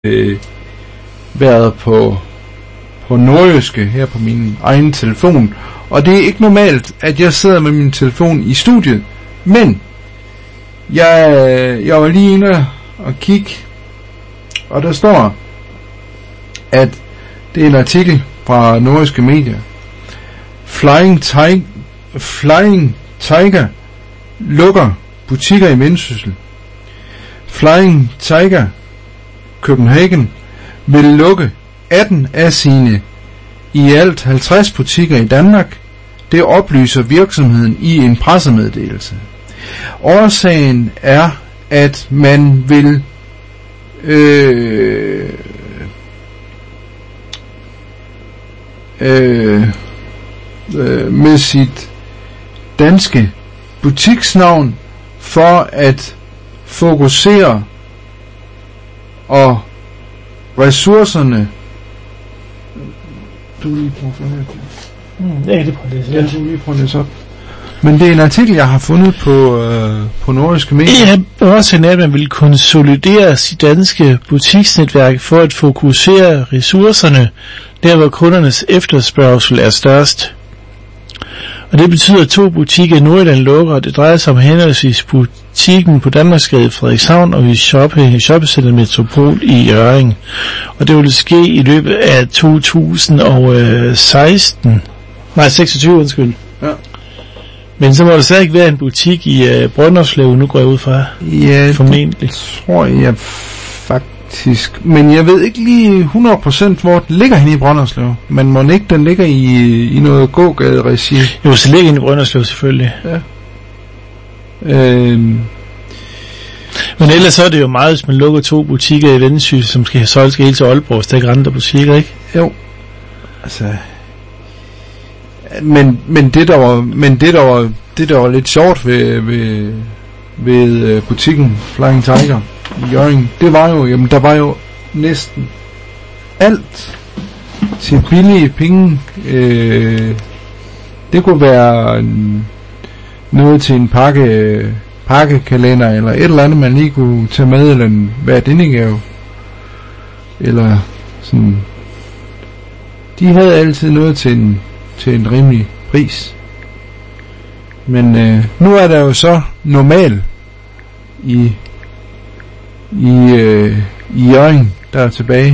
været på nordjyske her på min egen telefon. Og det er ikke normalt, at jeg sidder med min telefon i studiet. Men jeg var lige inde og kigge, og der står, at det er en artikel fra nordjyske medier. Flying Tiger lukker butikker i Vendsyssel. Flying Tiger Copenhagen vil lukke 18 af sine i alt 50 butikker i Danmark. Det oplyser virksomheden i en pressemeddelelse. Årsagen er, at man vil med sit danske butiksnavn for at fokusere og ressourcerne. Du lige prøve at høre. Ja, det prøver det. Ja, du lige prøve at læse op. Men det er en artikel, jeg har fundet på nordiske medier. Ja, også at man vil konsolidere sit danske butiksnetværk for at fokusere ressourcerne der, hvor kundernes efterspørgsel er størst. Og det betyder, at 2 butikker i Nordjylland lukker, og det drejer sig om henholdsvis butikken på Danmarksgade i Frederikshavn og i shoppecenter Metropol i Hjørring. Og det vil ske i løbet af 26, undskyld. Ja. Men så må der stadig være en butik i Brønderslev, nu går jeg ud fra. Ja, formentlig. Det tror jeg faktisk. Men jeg ved ikke lige 100% hvor den ligger henne i Brønderslev. Men må ikke den ligger i noget gågade-regi? Jo, så ligger den i Brønderslev selvfølgelig. Ja. Men ellers så er det jo meget, hvis man lukker 2 butikker i Vendsyssel, som skal solgt helt til Aalborg, så der er ikke andre butikker, ikke? Jo. Altså... Men det der var lidt sjovt ved butikken Flying Tiger i Hjørring, det var jo, jamen der var jo næsten alt til billige penge. Det kunne være noget til en pakkekalender eller et eller andet man lige kunne tage med, eller en værdindegave, eller sådan. De havde altid noget til en rimelig pris. Men nu er der jo så normal i Hjørring, der er tilbage.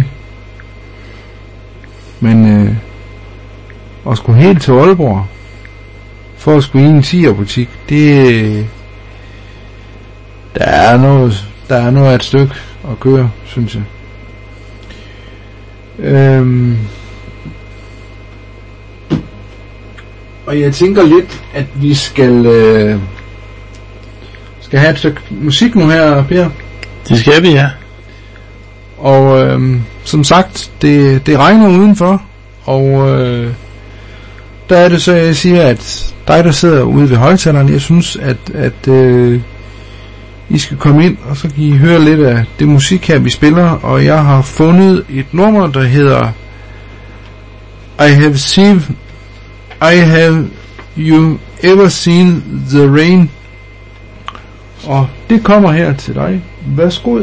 Men at skulle helt til Aalborg for at skulle i en 10'er butik, det der er noget af et stykke at køre, synes jeg. Og jeg tænker lidt, at vi skal have et stykke musik nu her, Per. Det skal vi, ja. Og som sagt, det regner udenfor, og der er det så, jeg siger, at dig, der sidder ude ved højtaleren, jeg synes, at I skal komme ind, og så kan I høre lidt af det musik her, vi spiller, og jeg har fundet et nummer, der hedder Have you ever seen the rain? Og det kommer her til dig. Værsgo.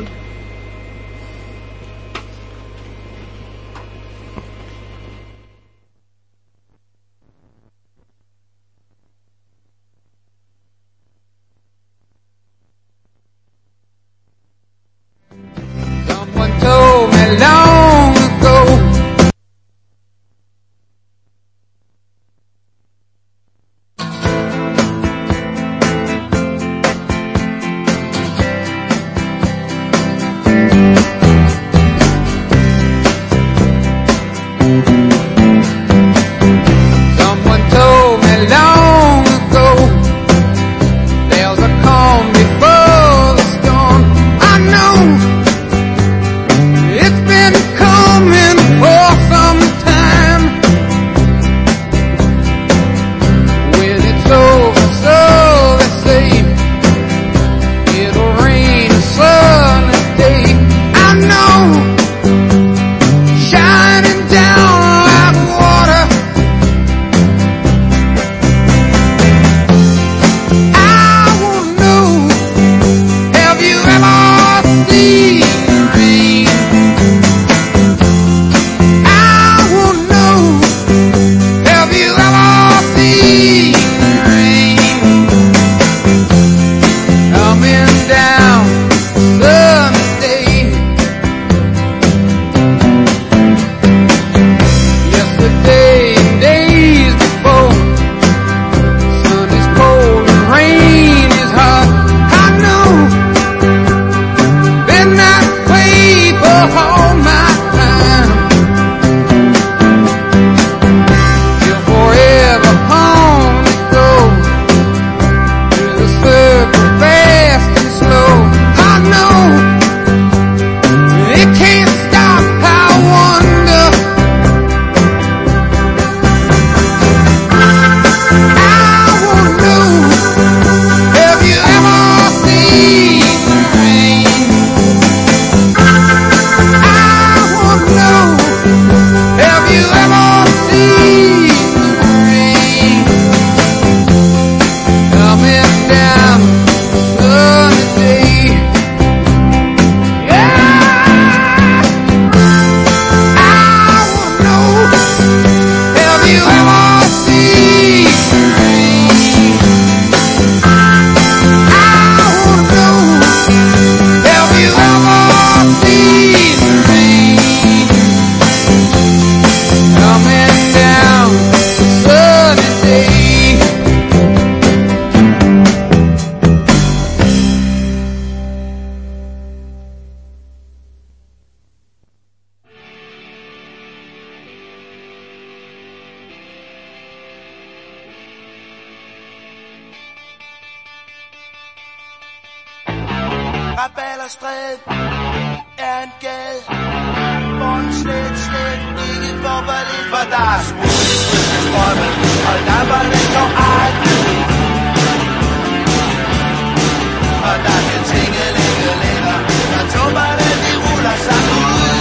Someone told me long ago. Been fra Ballerstræde er en gade, hvor en slet ikke får for lidt, for der er smut i strømmen, og lamperne går aldrig ud. Og der kan tinge ligge længere, når tummerne de ruller sig ud.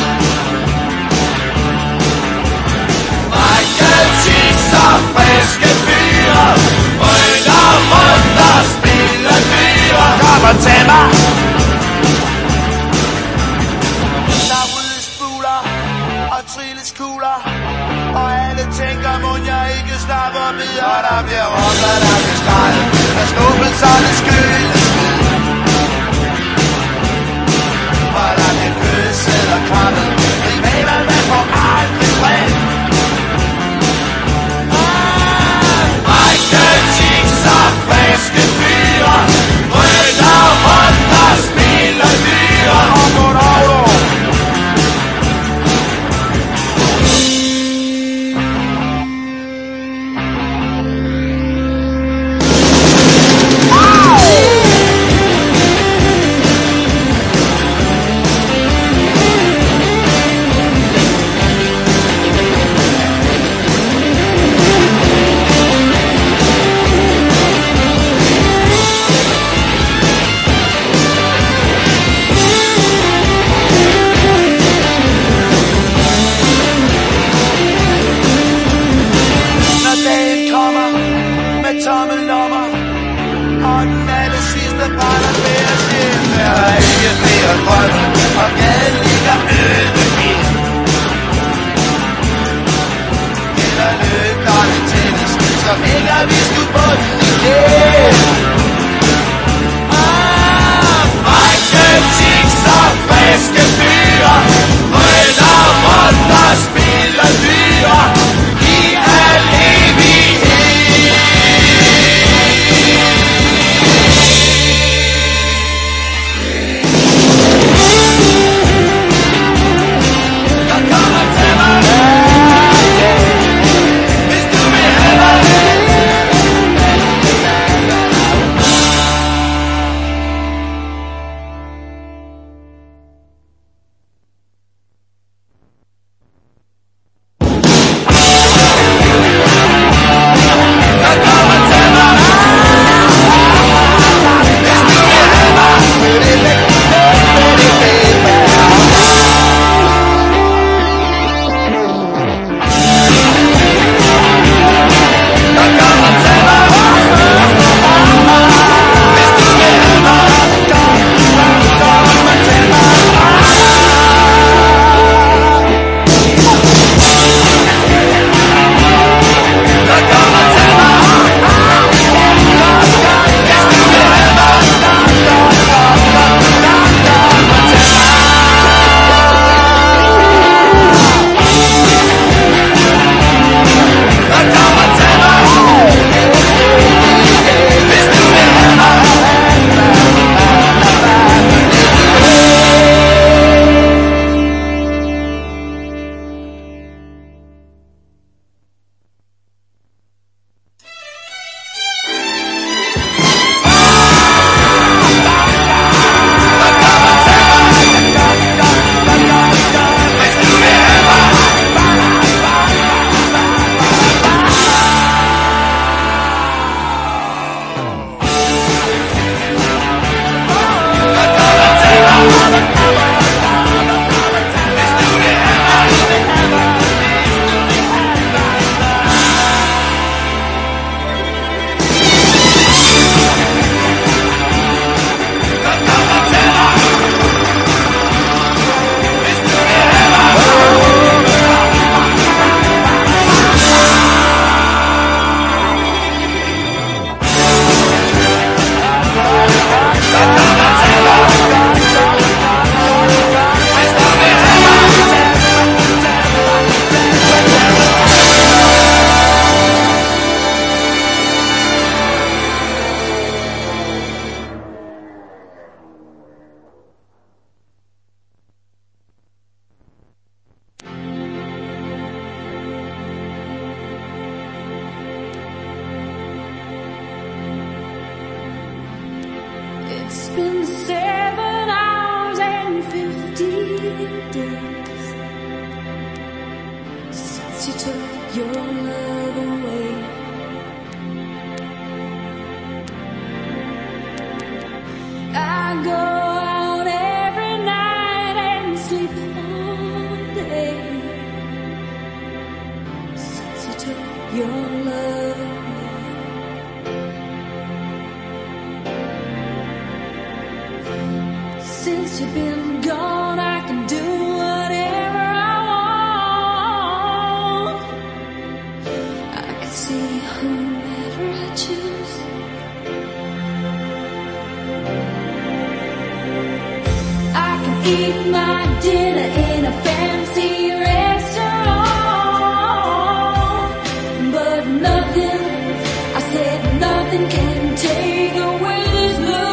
Michael Chicks og friske fyre, rykker rundt og spiller dyre. Kom og tag mig! Der ryddes buler og trilles kugler, og alle tænker, må jeg ikke snappe og bide. Og der bliver råbt, at der bliver skrejet, der snubbelserne skyldes ved. Og der bliver kysset og klappet, rivaler man får aldrig fred. Michael Chicks og friske fyre, rykker rundt og spiller dyre. Og goddag. days since you took your love away. I go out every night and sleep all day since you took your love away. Since you've been gone, I can do whatever I want. I can see whomever I choose. I can eat my dinner in a fancy restaurant, but nothing, I said nothing can take away this blues.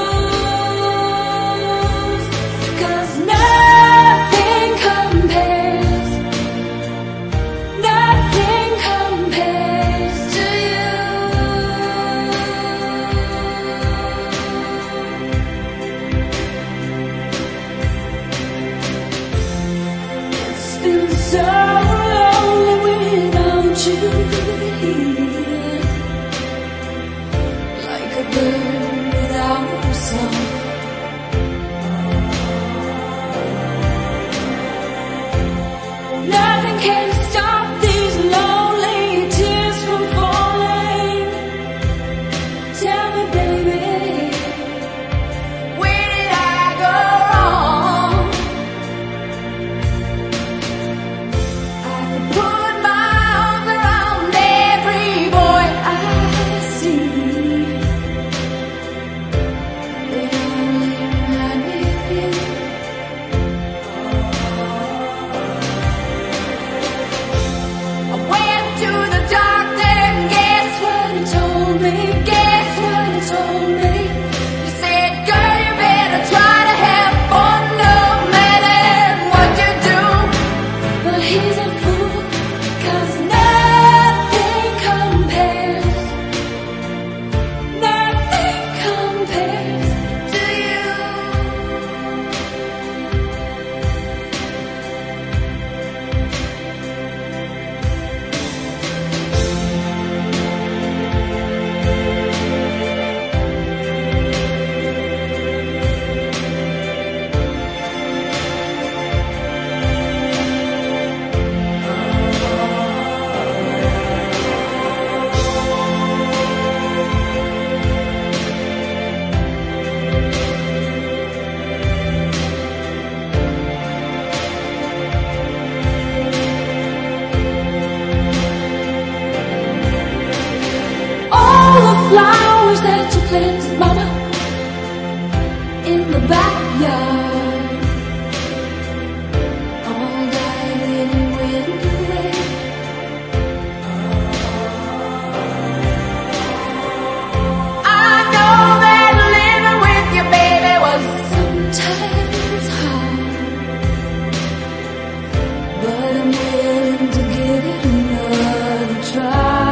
Flowers that you planted, Mama, in the backyard, all died when you went away. I know that living with your baby was sometimes hard, but I'm willing to give it another try.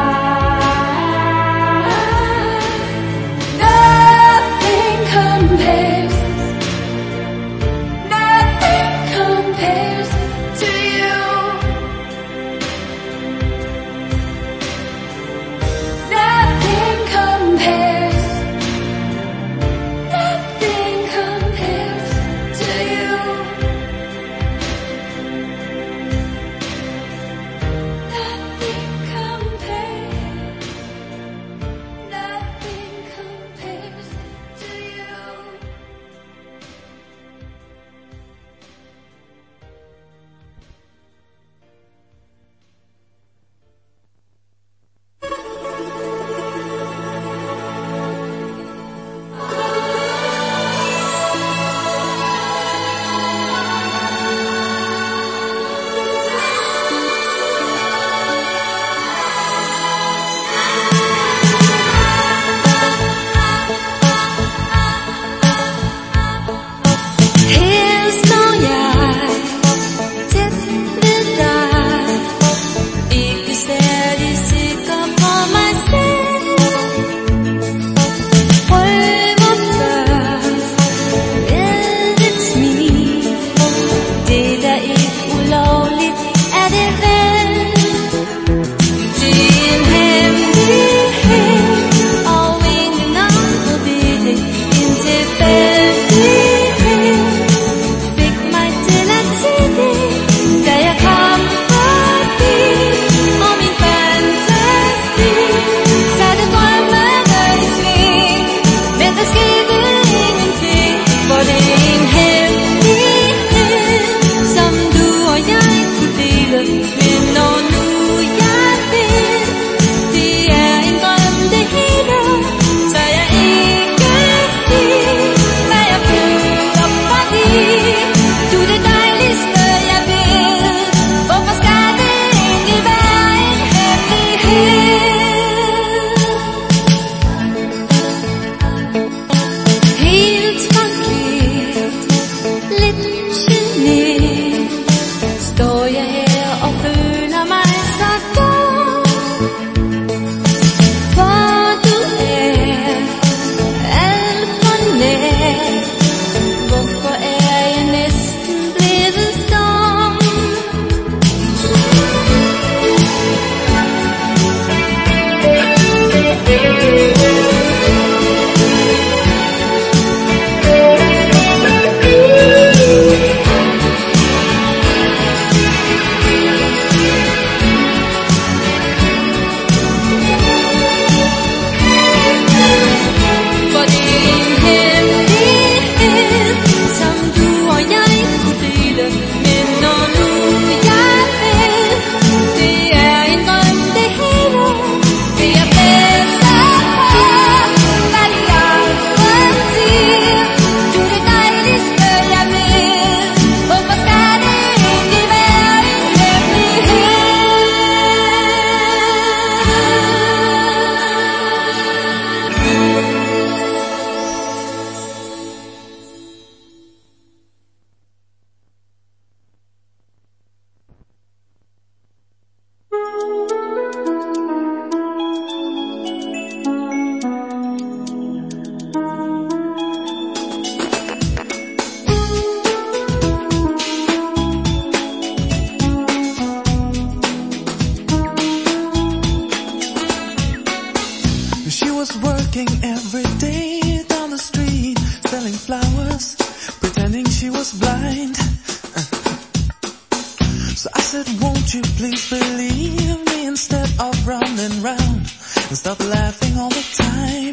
So I said, won't you please believe me instead of running round and stop laughing all the time.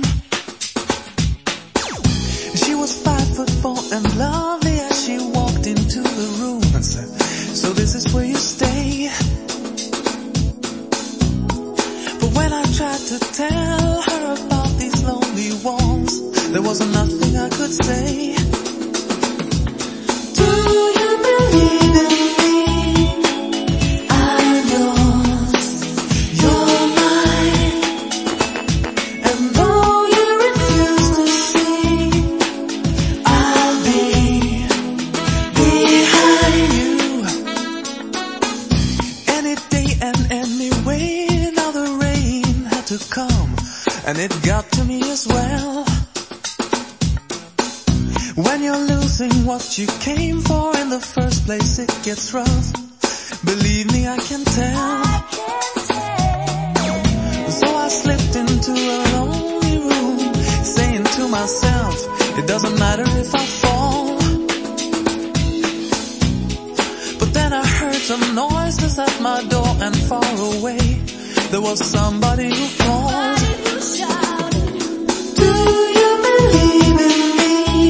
She was 5'4" and lovely as she walked into the room and said, so this is where you stay. But when I tried to tell her about these lonely walls, there wasn't nothing I could say. Do you believe in me? I'm yours, you're mine. And though you refuse to see, I'll be behind you. Any day and anyway, now the rain had to come, and it got to me as well. When you're losing what you came for in the first place, it gets rough. Believe me, I can tell. So I slipped into a lonely room, saying to myself, it doesn't matter if I fall. But then I heard some noises at my door, and far away there was somebody who called. Do you believe in me?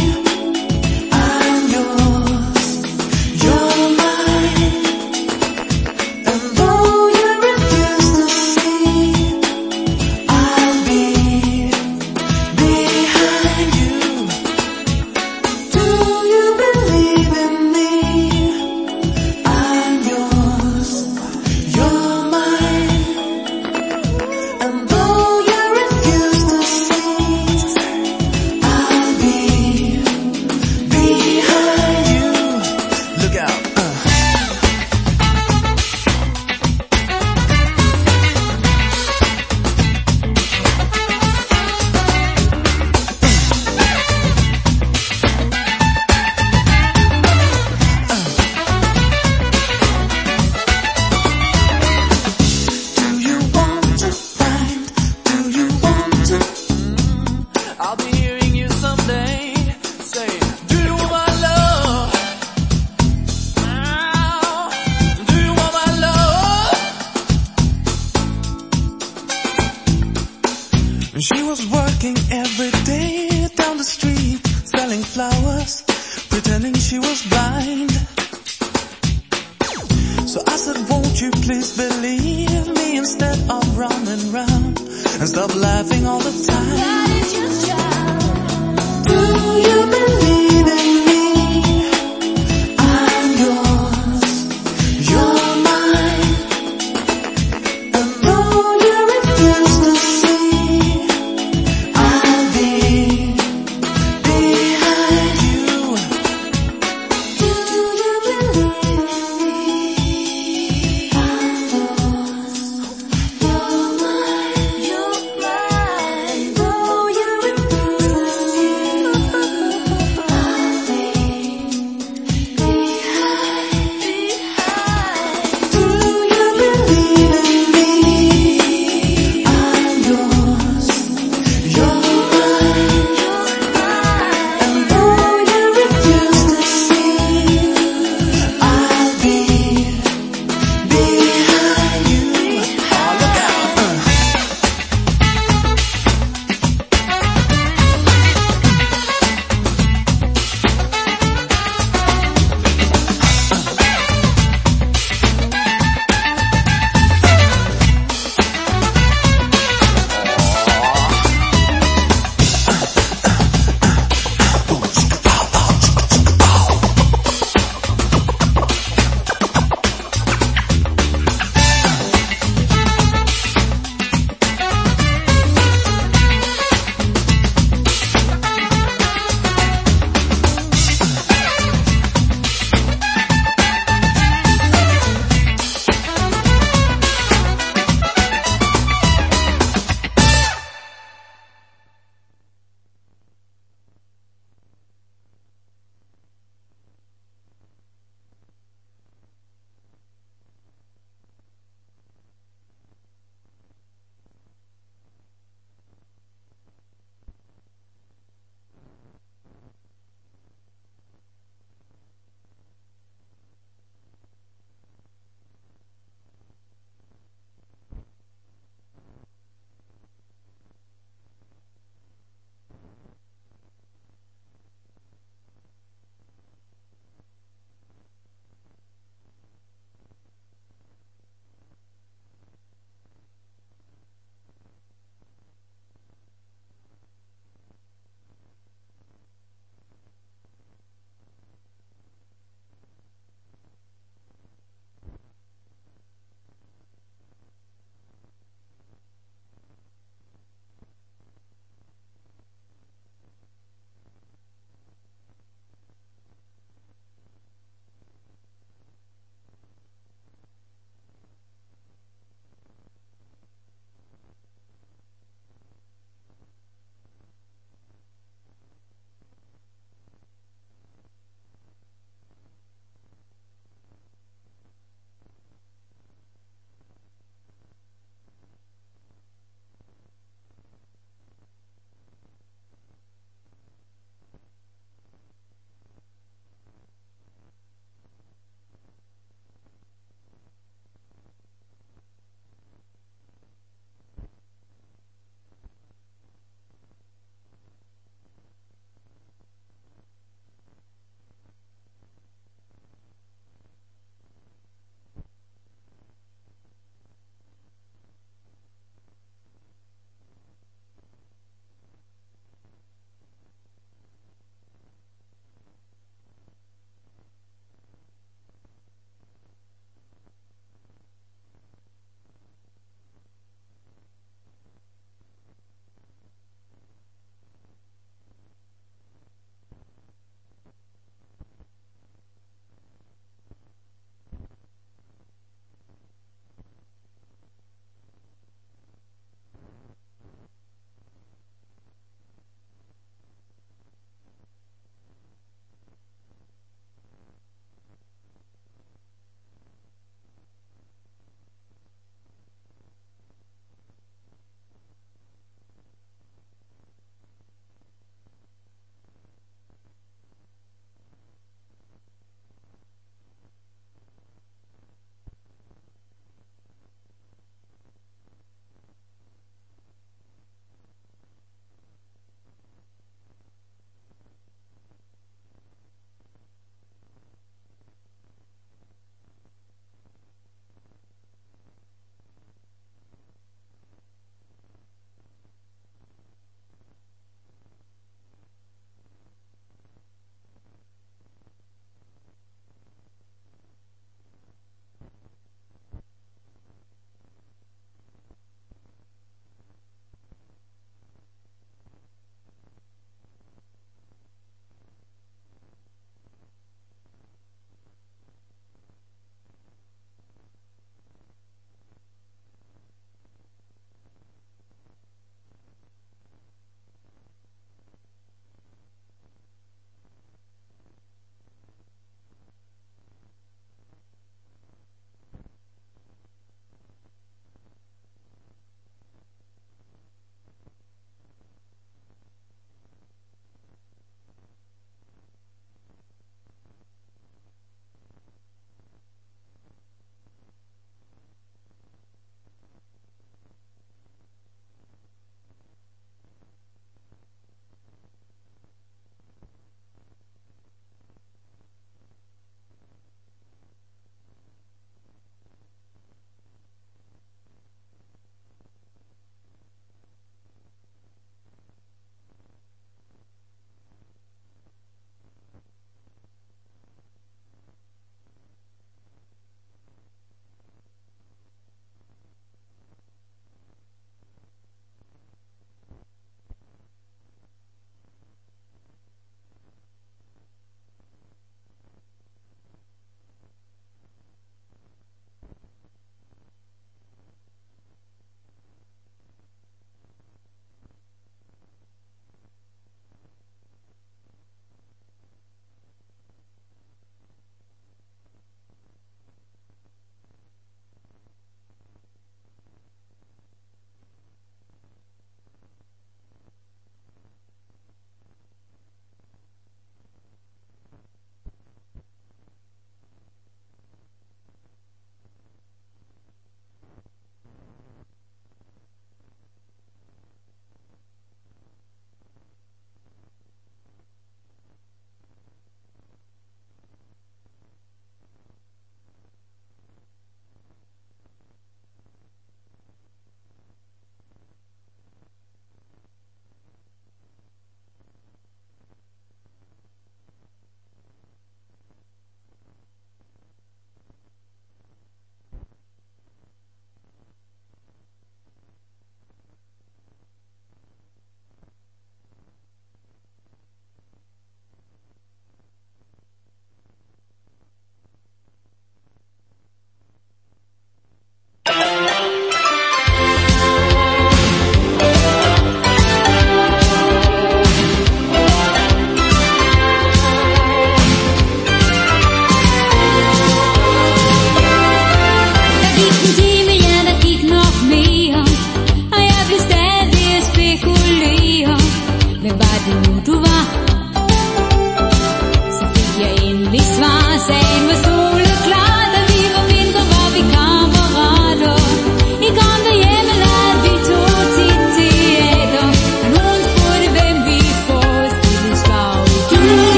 I'm yours, you're mine. And though you refuse to see, I'll be behind you. Do you believe in me? I'm yours, you're mine. And though you refuse to see, I'll be behind you. Look out. Do you want to find? Do you want to? I'll be hearing you someday say, do you want my love? Do you want my love? She was working every day down the street, selling flowers, pretending she was blind. So I said, won't you please believe me instead of running round and stop laughing all the time. Do you believe in me? I'm yours, you're mine. And though you refuse to see, I'll be behind you. Do you believe in me? I'm yours, you're mine, you're mine. Though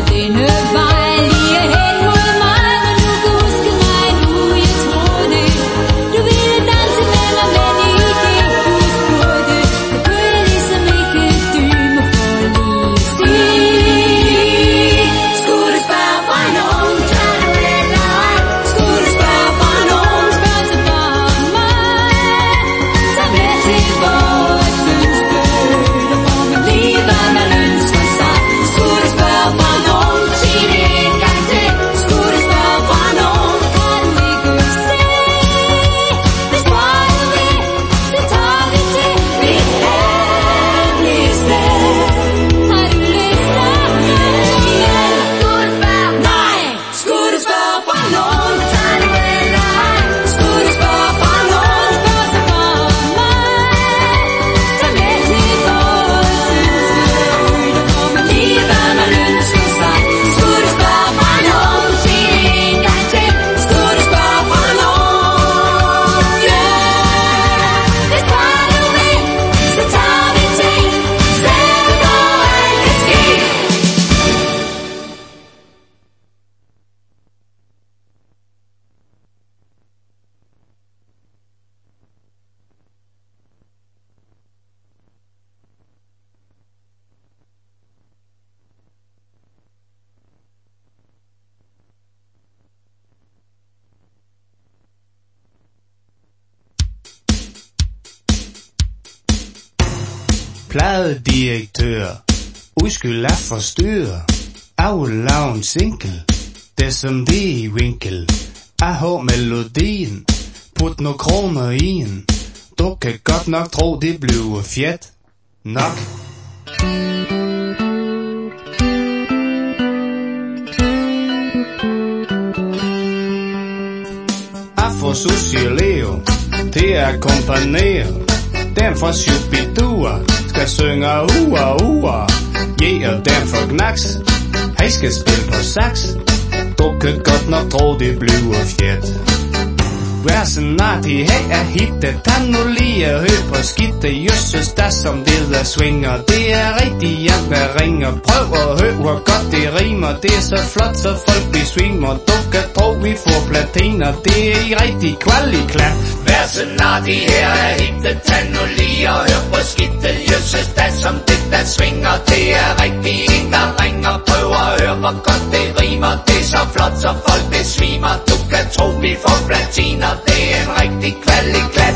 denne vej lige hen mod mig, men nu kan huske mig nu, jeg troede du ville danse med mig, men i det du spurgte, det kunne jeg ligesom ikke dyme for lige at sige. Skulle du spørge fra nogen, tør du eller ej? Skulle du spørge fra nogen, spørg så bare mig. Så med til vores ønske, der får man lige hvad man ønsker sig. Skulle du spørge fra nogen, sig det en gang til. Skulle du spørge fra nogen, kan du ikke se. Hvis bare du vil, så tager vi til mit hemmelige sted. Har du lyst til at igen? Skulle du spørge nej? Skulle du spørge fra nogen, tager du eller ej? Skulle du spørge fra nogen, spørg så bare mig. Så med til vores ønske, der får man lige hvad man ønsker sig. Skulle du spørge fra nogen, sig det en gang til. Skulle du spørge fra nogen, yeah. Hvis bare du vil, så tager vi til stedet, hvor alt kan ske. Pladedirektør, undskyld at forstyrre. Jeg vil lave en single, det som det i vinkel. Jeg har melodien, put nogle kroner i en. Du kan godt nok tro, det bliver fjat nok. Jeg får Susie og Leo til at komponere. Den fra Shubidua skal synge ua ua. Yeah, og den fra Knacks, han skal spille på sax. Du kan godt nok tro, det bliver fjat. Vær så nartig, hey, er hittet. Tag nu lige at høre på skidte. Jøsses, der som det der svinger. Det er rigtig hjælp, der ringer. Prøv at høre, hvor godt det rimer. Det er så flot, så folk besvimer. Du kan tro, vi får platiner. Det er i rigtig kvalitet. Vær så nartig, her er hittet. Tag nu lige og hør på skidte. Jøsses, der som det der svinger. Det er rigtig en, der ringer. Prøv at høre, hvor godt det rimer. Det er så flot, så folk besvimer. Du kan tro, vi får platiner. Det er en rigtig kvalitet.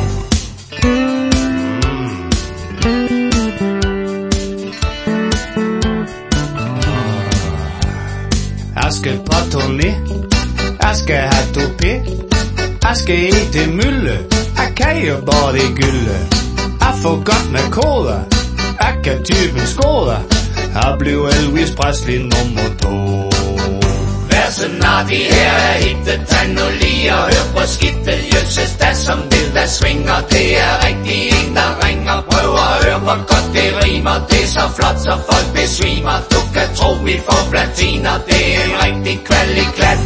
Jeg skal på turné, jeg skal have tupé. Jeg skal ete mølle, jeg kan jo bare det gylde. Jeg får godt med koder, jeg kan typen skoder. Jeg blev Elvis Presley nummer 2. Vær så nartig, her er hittet. Tag nu lige og hør på skidte. Jøsses, der som det der svinger. Det er rigtig en, der ringer. Prøv at høre, hvor godt det rimer. Det er så flot, så folk besvimer. Du kan tro, vi får platiner. Det er en rigtig kvalitet.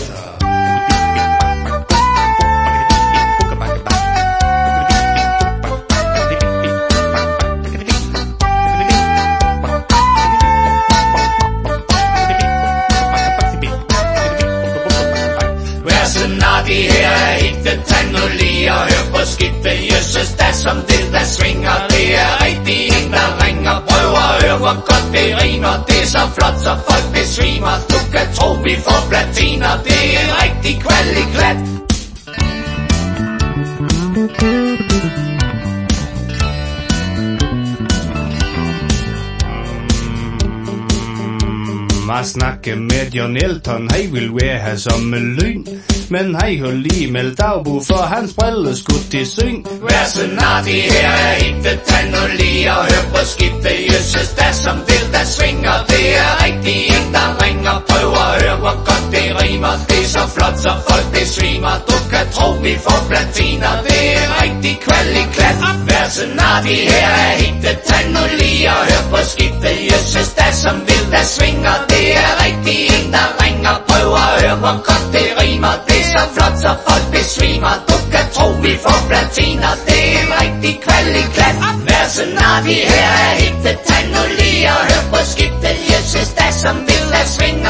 Her er hittet. Tag nu lige og hør på skidte. Jøsses, der som det der svinger. Det er rigtig en, der ringer. Prøv at høre, hvor godt det rimer. Det er så flot, så folk besvimer. Du kan tro, vi får platiner. Det er en rigtig kvalitet. Jeg snakker med John Elton, han vil være som en lyn. Men han har lige meldt dagbog, for hans briller skulle til syng. Vær så nartig, her er hittet. Tag nu lige og hør på skidte. Jøsses, der som det der svinger. Det er rigtig en, der ringer. Prøv at høre, hvor godt det rimer. Det er så flot, så folk besvimer. Du kan tro, vi får platiner. Det er en rigtig kvalitet. Vær så nartig, her er hittet. Tag nu lige og hør på skidte. Jøsses, der som det der svinger. Det er rigtig en, der ringer. Prøv at høre, hvor godt det rimer. Det er så flot, så folk besvimer. Du kan tro, vi får platiner. Det er en rigtig kvalitet. Vær så nartig, her er hittet. Tag nu lige og hør på skidte. Jøsses, der som det der svinger.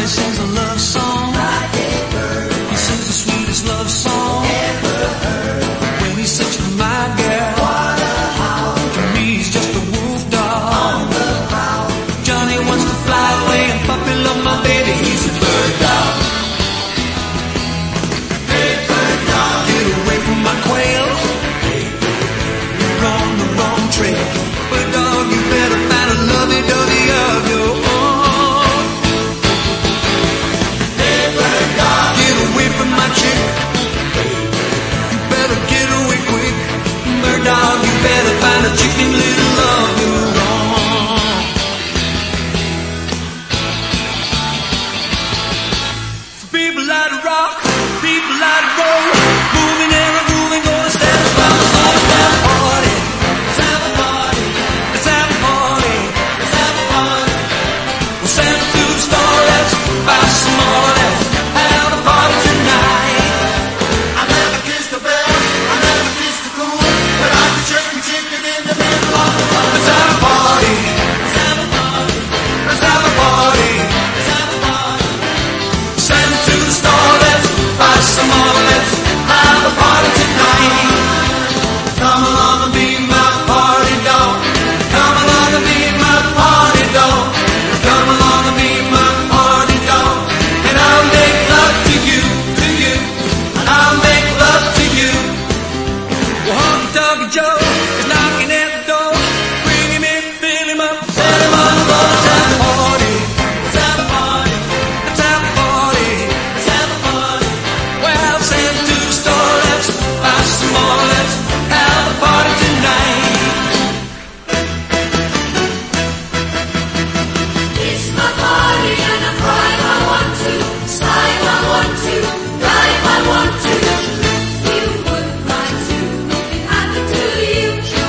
Johnny sings a love song. He sings the sweetest love song ever heard. When he sings for my girl, what a howl. To me he's just a wolf dog on the prowl. Johnny wants to fly away and puppy love my baby. He's a bird dog. Hey bird dog, get away from my quail. You're on the wrong trail. Bird dog, you better find a lovey-dovey of your own. Hey bird dog, get away from my chick. You better get away quick. Bird dog, you better find a chicken little of your own. So people like to rock, people like to roll, moving and a grooving, gonna stand up by the side. Let's have a party, let's have a party, let's have a party, let's have a party. We'll send it to the store, let's buy some more, let's have a party tonight. I never kissed a bell, I never kissed a cool, but I could chicken chicken in the middle of the road. Let's have a party, let's have a party, let's have a party, let's have a party. Send it to the store, let's buy some more, let's have a party tonight. Come along and be my party dog. Come along and be my party dog. Come along and be my party dog. And I'll make love to you, and I'll make love to you. Well, honky-tonky Joe is knocking at the door. Bring him in, fill him up, set him on the floor. Let's have a party, let's have a party, let's have a party, let's have a party. Well, send it to the store, let's buy some more, let's have a party tonight. It's my party and I cry I want to, sigh I want to, drive I want to. You would cry too if it happened to you.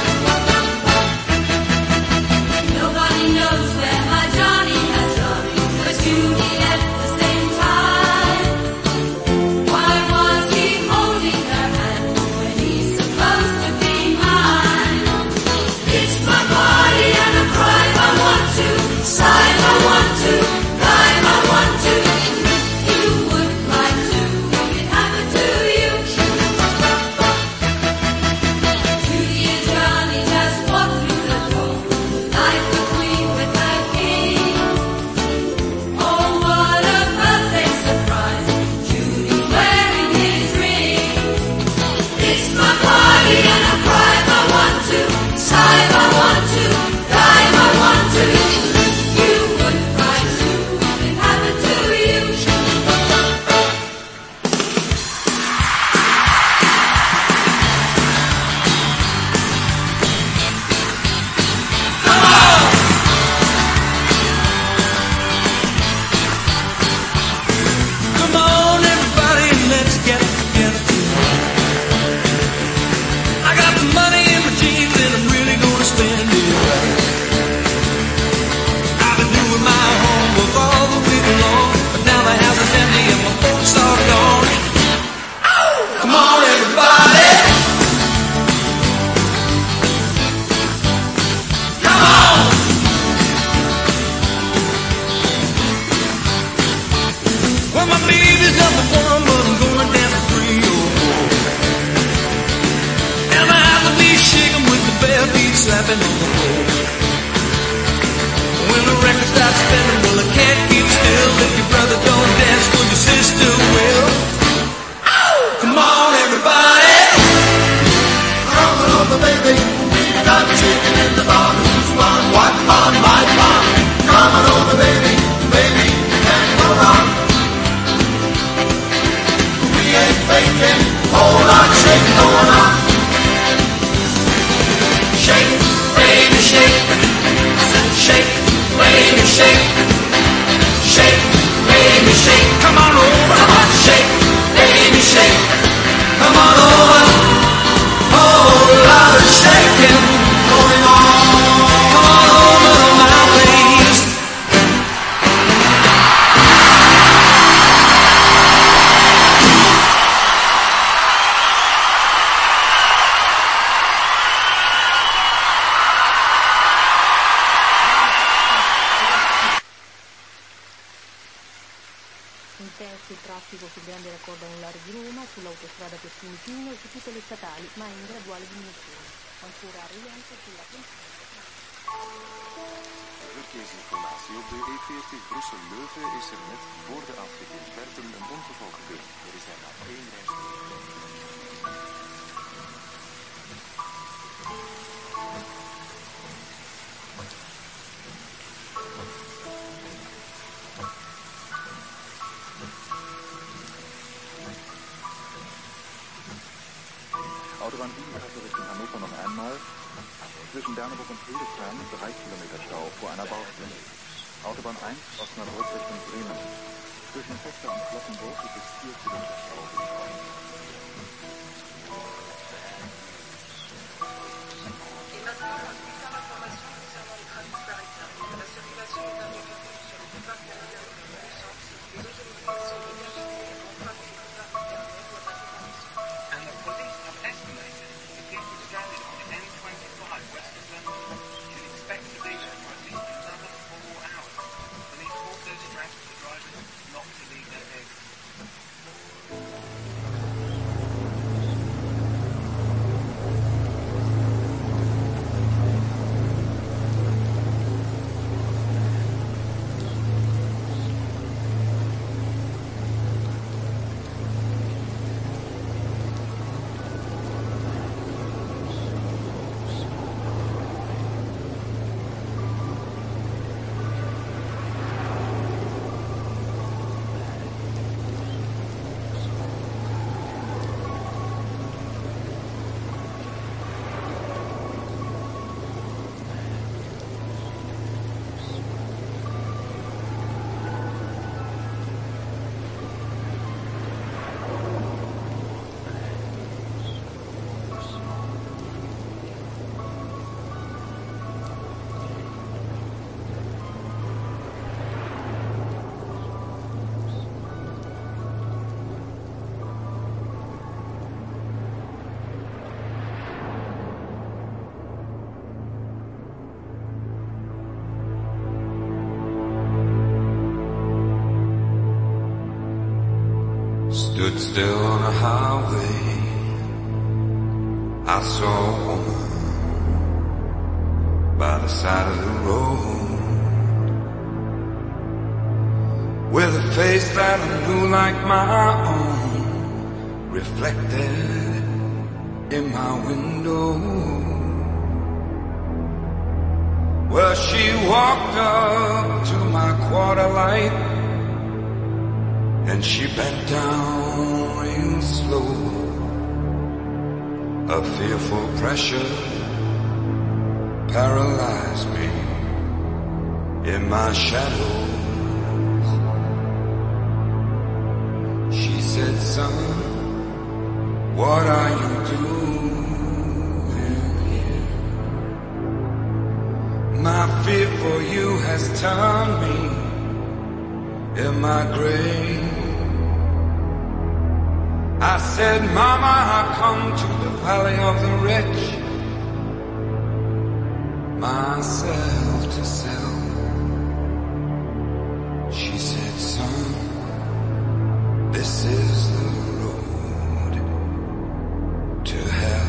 Nobody knows where my Johnny has gone, but Judy at the same time. Why was he holding her hand when he's supposed to be mine? It's my party and I cry I want to, sigh I want to, cry I want to. You would cry too if it happened to you. Judy and Johnny just walked through the door, like the queen with her king. Oh, what a birthday surprise! Judy's wearing his ring. It's my party and I cry I want to, sigh I want to, cry I want to. You would cry too if it happened to you. Come on, everybody, let's get together tonight. I got the money in my jeans and I'm really gonna spend it right. I've been doing my homework all the week long, but now the house is empty and my folks are gone. Come on, everybody. Come on. Well, my baby's number one, but I'm gonna dance for 3 or 4. And I have to be shaking with the bare feet slapping on the floor. When the record starts spinning, well, I can't keep still. If your brother don't dance, well, your sister will. Come on, everybody. Come over, baby, we got chicken in the barn. Who's one? What on my farm? Come on over, baby, baby, you can't go wrong. We ain't faking, whole lot shake going on. Shake, baby, shake. I said shake, baby, shake. Shake, baby, shake. Come on over. Shake, baby, shake. Come on over. Whole lot of shaking going on. Come on over to my place. un terzo il traffico sul grande raccordo anulare di Roma, sull'autostrada per Fiumicino e su tutte le statali, ma in graduale diminuzione. Ancora a Rienzo sulla Verkeersinformatie op de E40 Brussel-Leuven is er net voor de afrit in Berten een ongeval gebeurd. Er is er maar 1 rijstrook. Autobahn 7 Richtung Hannover noch einmal. Zwischen Berneburg und Hildesheim 3 Kilometer Stau vor einer Baustelle. Autobahn 1 Osnabrück Richtung Bremen. Zwischen Vesta und Kloppenburg gibt es 4 Kilometer Stau. Stood still on a highway, I saw a woman by the side of the road, with a face that I knew like my own, reflected in my window. Well, she walked up to my quarter light, and she bent down real slow. A fearful pressure paralyzed me in my shadows. She said, son, what are you doing here? My fear for you has turned me in my grave. I said, Mama, I come to the valley of the rich, myself to sell. She said, son, this is the road to hell.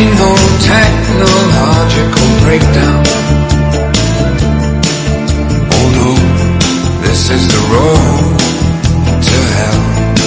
single technological breakdown. Oh no, this is the road to hell.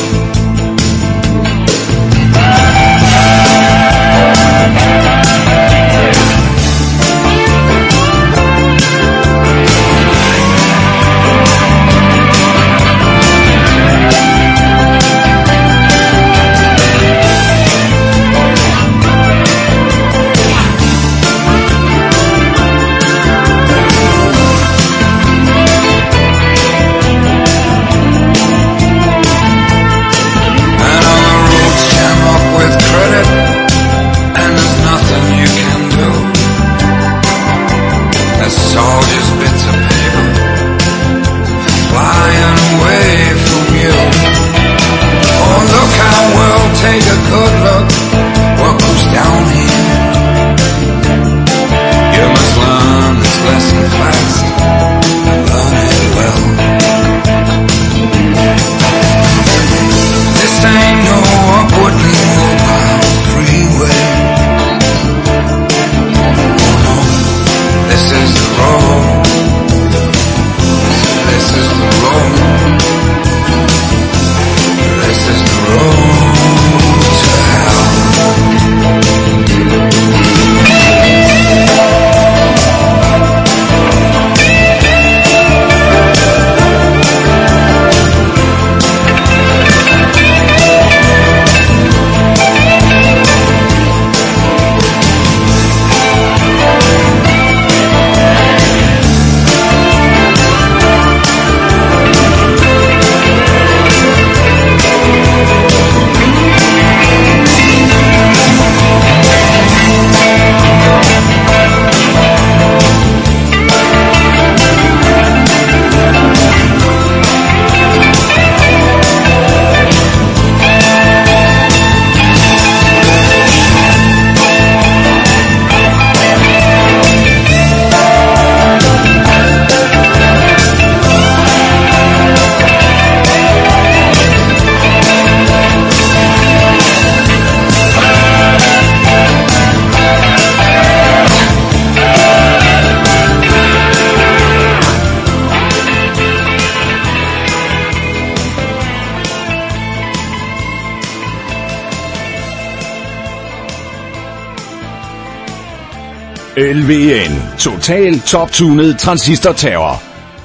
LVN. Total top-tunet transistor-terror.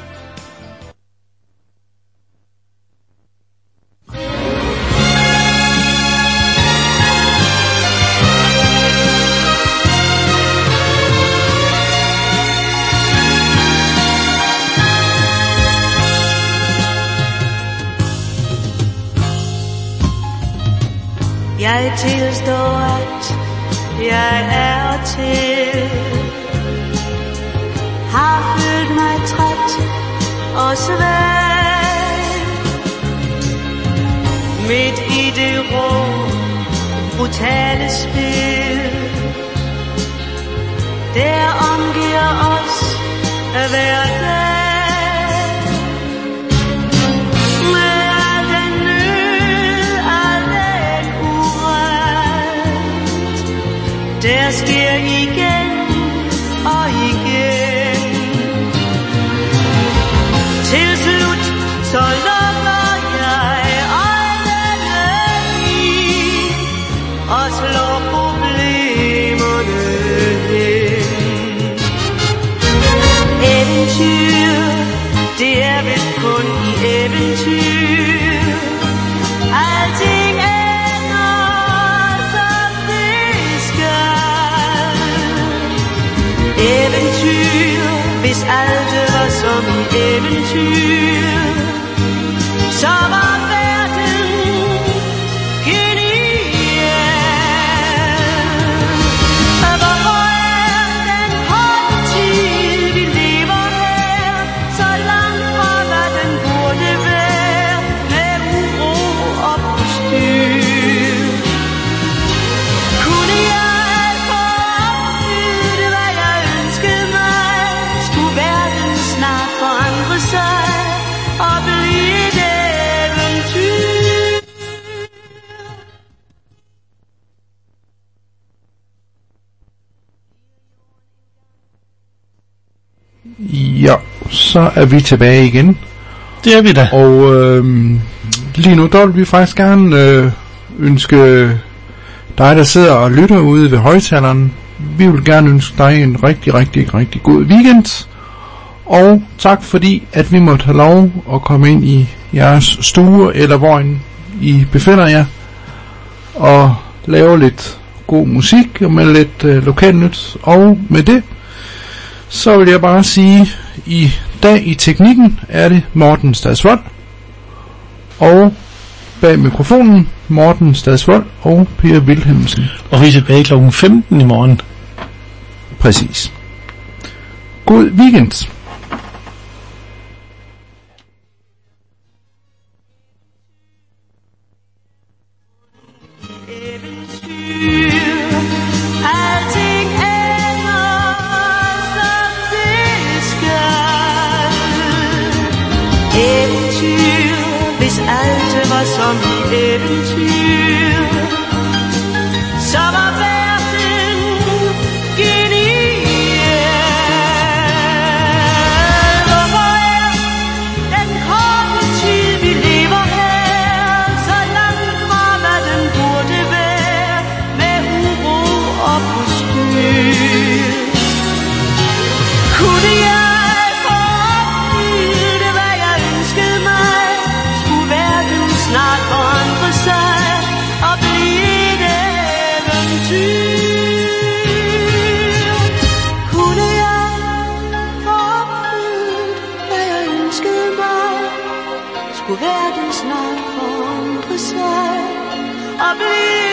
Jeg tilstår, at jeg er til. Har følt mig træt og svag. Midt i det rå, brutale spil, der omgiver os hver dag. Med al den nød, al den uret, der sker igen og igen. Til slut så lukker jeg øjnene i og slår problemerne hen. Eventyr, det er vist kun i eventyr. Alting ender som det skal. Eventyr, hvis alt var som i eventyr, så var verden genial. Hvorfor er den korte tid, vi lever her, så langt fra hvad den burde være, med uro og bestyr? Kunne jeg få opfyldt, hvad jeg ønskede mig, skulle verden snart forandre sig. Ja, så er vi tilbage igen. Det er vi da. Og lige nu, der vil vi faktisk gerne ønske dig, der sidder og lytter ude ved højtaleren, vi vil gerne ønske dig en rigtig, rigtig, rigtig god weekend. Og tak fordi, at vi måtte have lov at komme ind i jeres stue, eller hvor I befinder jer, og lave lidt god musik med lidt lokalnyt. Og med det, så vil jeg bare sige, i dag i teknikken er det Morten Stadsvold, og bag mikrofonen Morten Stadsvold og Per Wilhelmsen. Og vi er tilbage kl. 15 i morgen. Præcis. God weekend. Hvis alt var som i eventyr, så var verden genial. Hvorfor er den korte tid, vi lever her, så langt fra hvad den burde være, med uro og på styr? Kunne jeg få opfylde, hvad jeg ønskede mig? Snart forandre sig og blive et eventyr. Kunne jeg få opfyldt, hvad jeg ønskede mig? Skulle verden snart forandre sig og blive